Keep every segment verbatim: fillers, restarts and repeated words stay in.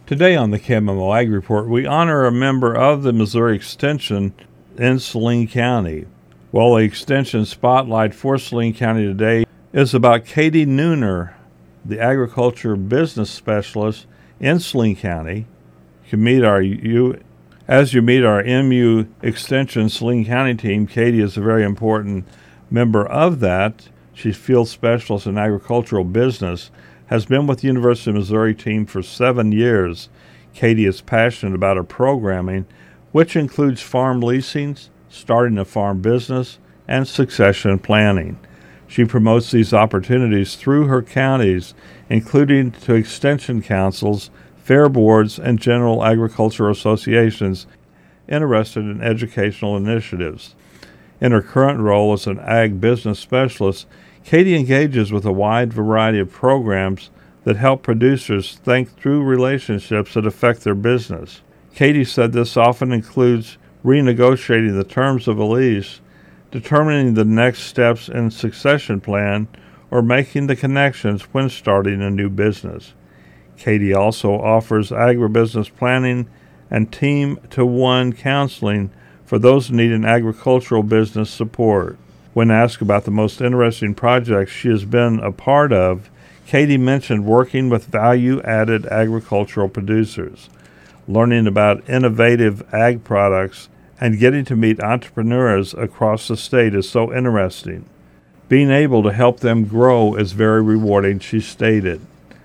Today on the K M M O Ag Report, we honor a member of the Missouri Extension in Saline County. Well, the Extension Spotlight for Saline County today is about Katie Nooner, the agriculture business specialist in Saline County. You can meet our you as you meet our M U Extension Saline County team. Katie is a very important member of that. She's field specialist in agricultural business, has been with the University of Missouri team for seven years. Katie is passionate about her programming, which includes farm leasing, starting a farm business, and succession planning. She promotes these opportunities through her counties, including to extension councils, fair boards, and general agriculture associations interested in educational initiatives. In her current role as an ag business specialist, Katie engages with a wide variety of programs that help producers think through relationships that affect their business. Katie said this often includes renegotiating the terms of a lease, determining the next steps in succession plan, or making the connections when starting a new business. Katie also offers agribusiness planning and team-to-one counseling for those needing agricultural business support. When asked about the most interesting projects she has been a part of, Katie mentioned working with value-added agricultural producers. Learning about innovative ag products and getting to meet entrepreneurs across the state is so interesting. Being able to help them grow is very rewarding, she stated.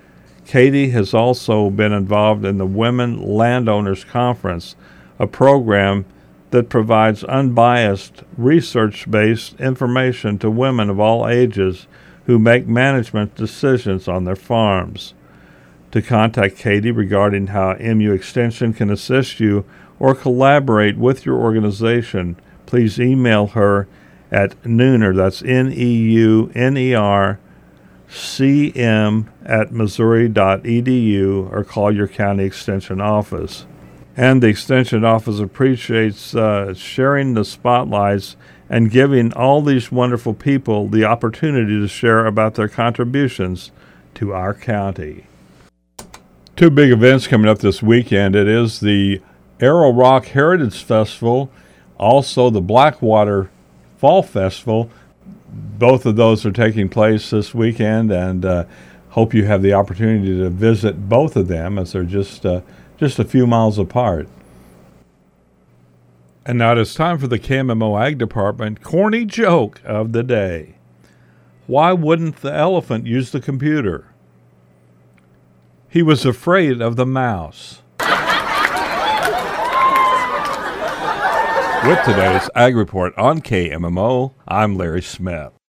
Katie has also been involved in the Women Landowners Conference, a program that provides unbiased, research-based information to women of all ages who make management decisions on their farms. To contact Katie regarding how M U Extension can assist you or collaborate with your organization, please email her at Nooner, that's N E U N E R C M at missouri dot e d u, or call your county extension office. And the Extension Office appreciates uh, sharing the spotlights and giving all these wonderful people the opportunity to share about their contributions to our county. Two big events coming up this weekend. It is the Arrow Rock Heritage Festival, also the Blackwater Fall Festival. Both of those are taking place this weekend, and uh, hope you have the opportunity to visit both of them, as they're just uh, just a few miles apart. And now it is time for the K M M O Ag Department corny joke of the day. Why wouldn't the elephant use the computer? He was afraid of the mouse. With today's Ag Report on K M M O, I'm Larry Smith.